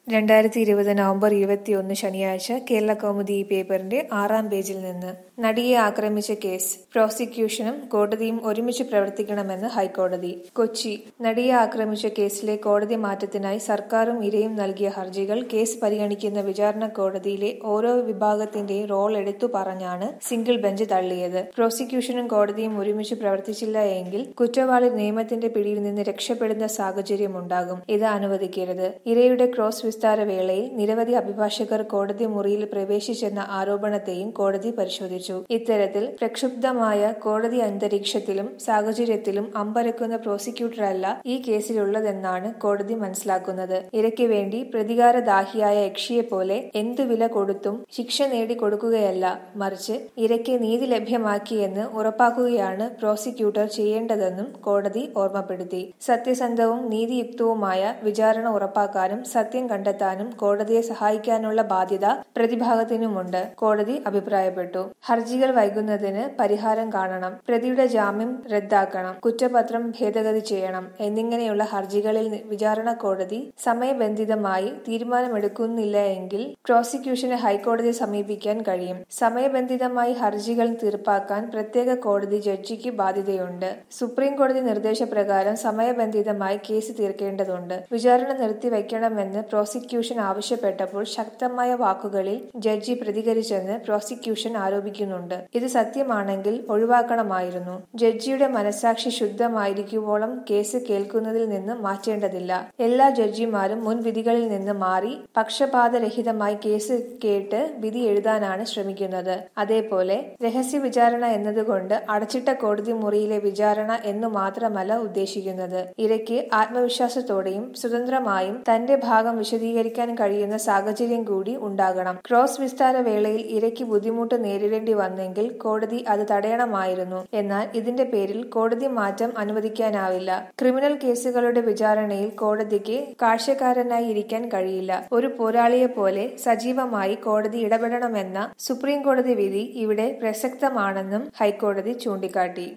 2020 November 21 ശനിയാഴ്ച കേരളകൗമുദി ഈ പേപ്പറിന്റെ 6-ാം പേജിൽ നിന്ന് നടിയെ ആക്രമിച്ച കേസ് പ്രോസിക്യൂഷനും കോടതിയും ഒരുമിച്ച് പ്രവർത്തിക്കണമെന്ന് ഹൈക്കോടതി. കൊച്ചി നടിയെ ആക്രമിച്ച കേസിലെ കോടതി മാറ്റത്തിനായി സർക്കാരും ഇരയും നൽകിയ ഹർജികൾ കേസ് പരിഗണിക്കുന്ന വിചാരണ കോടതിയിലെ ഓരോ വിഭാഗത്തിന്റെയും റോൾ എടുത്തു പറഞ്ഞാണ് സിംഗിൾ ബെഞ്ച് തള്ളിയത്. പ്രോസിക്യൂഷനും കോടതിയും ഒരുമിച്ച് പ്രവർത്തിച്ചില്ല എങ്കിൽ കുറ്റവാളി നിയമത്തിന്റെ പിടിയിൽ നിന്ന് രക്ഷപ്പെടുന്ന സാഹചര്യമുണ്ടാകും. ഇത് അനുവദിക്കരുത്. ഇരയുടെ ക്രോസ് വിസ്താര വേളയിൽ നിരവധി അഭിഭാഷകർ കോടതി മുറിയിൽ പ്രവേശിച്ചെന്ന ആരോപണത്തെയും കോടതി പരിശോധിച്ചു. ഇത്തരത്തിൽ പ്രക്ഷുബ്ധമായ കോടതി അന്തരീക്ഷത്തിലും സാഹചര്യത്തിലും അമ്പരക്കുന്ന പ്രോസിക്യൂട്ടറല്ല ഈ കേസിലുള്ളതെന്നാണ് കോടതി മനസ്സിലാക്കുന്നത്. ഇരയ്ക്ക് വേണ്ടി പ്രതികാരദാഹിയായ യക്ഷിയെപ്പോലെ എന്തു വില കൊടുത്തും ശിക്ഷ നേടിക്കൊടുക്കുകയല്ല, മറിച്ച് ഇരയ്ക്ക് നീതി ലഭ്യമാക്കിയെന്ന് ഉറപ്പാക്കുകയാണ് പ്രോസിക്യൂട്ടർ ചെയ്യേണ്ടതെന്നും കോടതി ഓർമ്മപ്പെടുത്തി. സത്യസന്ധവും നീതിയുക്തവുമായ വിചാരണ ഉറപ്പാക്കാനും സത്യം കണ്ടെത്താനും കോടതിയെ സഹായിക്കാനുള്ള ബാധ്യത പ്രതിഭാഗത്തിനുമുണ്ട്, കോടതി അഭിപ്രായപ്പെട്ടു. ഹർജികൾ വൈകുന്നതിന് പരിഹാരം കാണണം, പ്രതിയുടെ ജാമ്യം റദ്ദാക്കണം, കുറ്റപത്രം ഭേദഗതി ചെയ്യണം എന്നിങ്ങനെയുള്ള ഹർജികളിൽ വിചാരണ കോടതി സമയബന്ധിതമായി തീരുമാനമെടുക്കുന്നില്ല എങ്കിൽ പ്രോസിക്യൂഷന് ഹൈക്കോടതിയെ സമീപിക്കാൻ കഴിയും. സമയബന്ധിതമായി ഹർജികൾ തീർപ്പാക്കാൻ പ്രത്യേക കോടതി ജഡ്ജിക്ക് ബാധ്യതയുണ്ട്. സുപ്രീം കോടതി നിർദ്ദേശപ്രകാരം സമയബന്ധിതമായി കേസ് തീർക്കേണ്ടതുണ്ട്. വിചാരണ നിർത്തിവെക്കണമെന്ന് പ്രോസിക്യൂഷൻ ആവശ്യപ്പെട്ടപ്പോൾ ശക്തമായ വാക്കുകളിൽ ജഡ്ജി പ്രതികരിച്ചെന്ന് പ്രോസിക്യൂഷൻ ആരോപിക്കുന്നുണ്ട്. ഇത് സത്യമാണെങ്കിൽ ഒഴിവാക്കണമായിരുന്നു. ജഡ്ജിയുടെ മനസാക്ഷി ശുദ്ധമായിരിക്കുവോളം കേസ് കേൾക്കുന്നതിൽ നിന്ന് മാറ്റേണ്ടതില്ല. എല്ലാ ജഡ്ജിമാരും മുൻ വിധികളിൽ നിന്ന് മാറി പക്ഷപാതരഹിതമായി കേസ് കേട്ട് വിധി എഴുതാനാണ് ശ്രമിക്കുന്നത്. അതേപോലെ രഹസ്യ വിചാരണ എന്നതുകൊണ്ട് അടച്ചിട്ട കോടതി മുറിയിലെ വിചാരണ എന്നു മാത്രമല്ല ഉദ്ദേശിക്കുന്നത്. ഇരയ്ക്ക് ആത്മവിശ്വാസത്തോടെയും സ്വതന്ത്രമായും തന്റെ ഭാഗം വിശദീകരിക്കാൻ കഴിയുന്ന സാഹചര്യം കൂടി ഉണ്ടാകണം. ക്രോസ് വിസ്താര വേളയിൽ ഇരയ്ക്ക് ബുദ്ധിമുട്ട് നേരിടേണ്ടി വന്നെങ്കിൽ കോടതി അത് തടയണമായിരുന്നു. എന്നാൽ ഇതിന്റെ പേരിൽ കോടതി മാറ്റം അനുവദിക്കാനാവില്ല. ക്രിമിനൽ കേസുകളുടെ വിചാരണയിൽ കോടതിക്ക് കാഴ്ചക്കാരനായി ഇരിക്കാൻ കഴിയില്ല. ഒരു പോരാളിയെപ്പോലെ സജീവമായി കോടതി ഇടപെടണമെന്ന സുപ്രീം കോടതി വിധി ഇവിടെ പ്രസക്തമാണെന്നും ഹൈക്കോടതി ചൂണ്ടിക്കാട്ടി.